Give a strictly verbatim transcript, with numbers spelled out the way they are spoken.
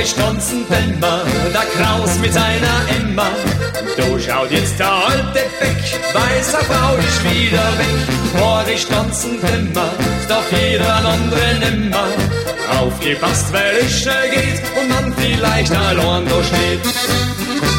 ich tanzen immer, der Kraus mit seiner Emma. Du schaut jetzt der alte Beck, weißer Frau ist wieder weg. Vor ich tanzen immer, darf jeder ein andere nimmer. Aufgepasst, weil es schnell geht und man vielleicht allein da steht.